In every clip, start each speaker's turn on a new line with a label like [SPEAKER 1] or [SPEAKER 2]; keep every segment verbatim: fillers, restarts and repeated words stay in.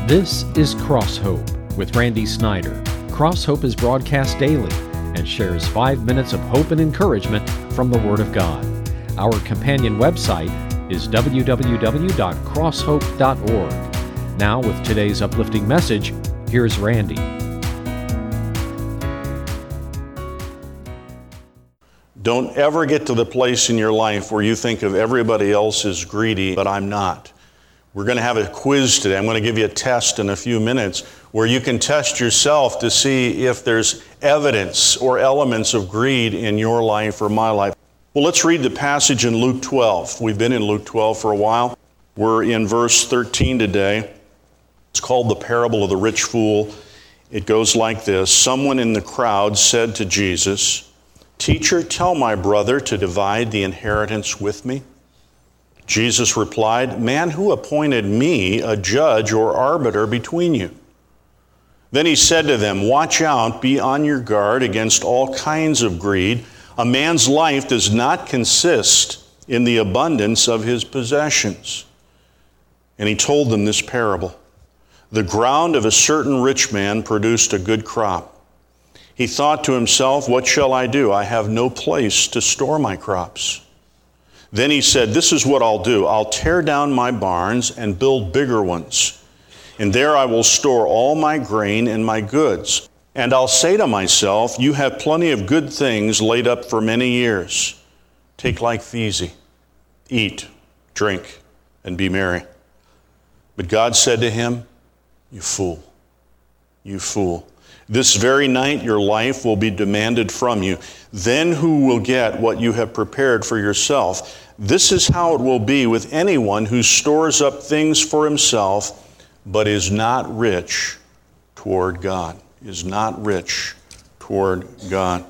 [SPEAKER 1] This is Cross Hope with Randy Snyder. Cross Hope is broadcast daily and shares five minutes of hope and encouragement from the Word of God. Our companion website is w w w dot cross hope dot org. Now, with today's uplifting message, here's Randy.
[SPEAKER 2] Don't ever get to the place in your life where you think of everybody else as greedy, but I'm not. We're going to have a quiz today. I'm going to give you a test in a few minutes where you can test yourself to see if there's evidence or elements of greed in your life or my life. Well, let's read the passage in Luke twelve. We've been in Luke twelve for a while. We're in verse thirteen today. It's called the parable of the rich fool. It goes like this. Someone in the crowd said to Jesus, "Teacher, tell my brother to divide the inheritance with me." Jesus replied, "Man, who appointed me a judge or arbiter between you?" Then he said to them, "Watch out, be on your guard against all kinds of greed. A man's life does not consist in the abundance of his possessions." And he told them this parable. The ground of a certain rich man produced a good crop. He thought to himself, "What shall I do? I have no place to store my crops." Then he said, "This is what I'll do. I'll tear down my barns and build bigger ones. And there I will store all my grain and my goods. And I'll say to myself, you have plenty of good things laid up for many years. Take life easy. Eat, drink, and be merry." But God said to him, "You fool, you fool. This very night your life will be demanded from you. Then who will get what you have prepared for yourself? This is how it will be with anyone who stores up things for himself, but is not rich toward God." Is not rich toward God.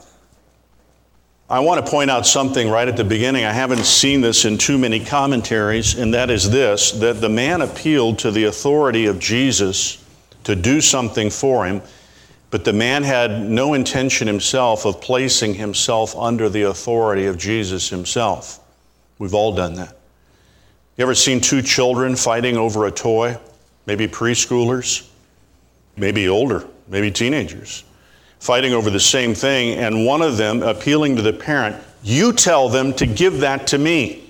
[SPEAKER 2] I want to point out something right at the beginning. I haven't seen this in too many commentaries, and that is this, that the man appealed to the authority of Jesus to do something for him, but the man had no intention himself of placing himself under the authority of Jesus himself. We've all done that. You ever seen two children fighting over a toy? Maybe preschoolers, maybe older, maybe teenagers, fighting over the same thing, and one of them appealing to the parent, "You tell them to give that to me."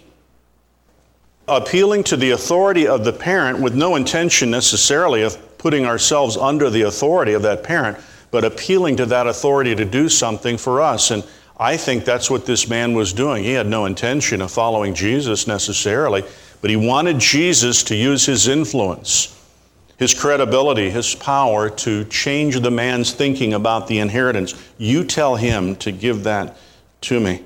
[SPEAKER 2] Appealing to the authority of the parent with no intention necessarily of putting ourselves under the authority of that parent, but appealing to that authority to do something for us. And I think that's what this man was doing. He had no intention of following Jesus necessarily, but he wanted Jesus to use his influence, his credibility, his power to change the man's thinking about the inheritance. "You tell him to give that to me."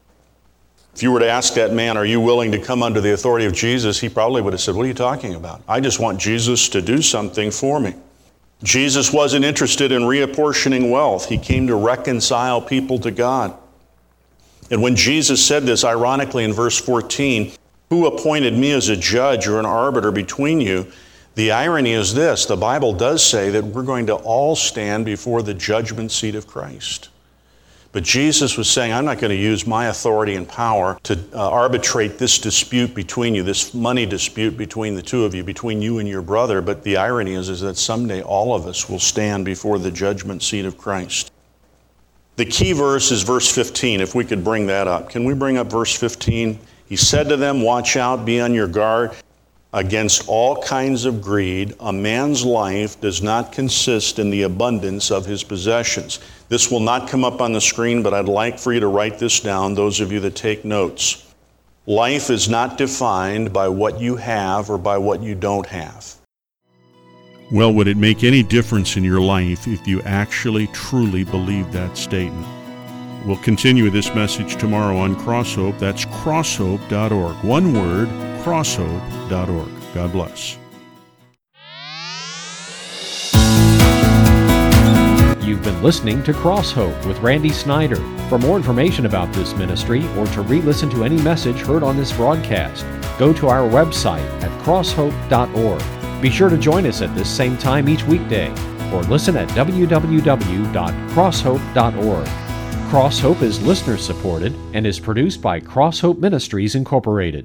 [SPEAKER 2] If you were to ask that man, "Are you willing to come under the authority of Jesus?" he probably would have said, "What are you talking about? I just want Jesus to do something for me." Jesus wasn't interested in reapportioning wealth. He came to reconcile people to God. And when Jesus said this, ironically in verse fourteen, "Who appointed me as a judge or an arbiter between you?" the irony is this, the Bible does say that we're going to all stand before the judgment seat of Christ. But Jesus was saying, I'm not going to use my authority and power to uh, arbitrate this dispute between you, this money dispute between the two of you, between you and your brother. But the irony is, is that someday all of us will stand before the judgment seat of Christ. The key verse is verse fifteen, if we could bring that up. Can we bring up verse fifteen? He said to them, "Watch out, be on your guard against all kinds of greed. A man's life does not consist in the abundance of his possessions." This will not come up on the screen, but I'd like for you to write this down, those of you that take notes. Life is not defined by what you have or by what you don't have.
[SPEAKER 3] Well, would it make any difference in your life if you actually truly believe that statement? We'll continue this message tomorrow on Cross Hope. That's cross hope dot org. One word, cross hope dot org. God bless.
[SPEAKER 1] You've been listening to Cross Hope with Randy Snyder. For more information about this ministry or to re-listen to any message heard on this broadcast, go to our website at cross hope dot org. Be sure to join us at this same time each weekday or listen at w w w dot cross hope dot org. Cross Hope is listener supported and is produced by Cross Hope Ministries Incorporated.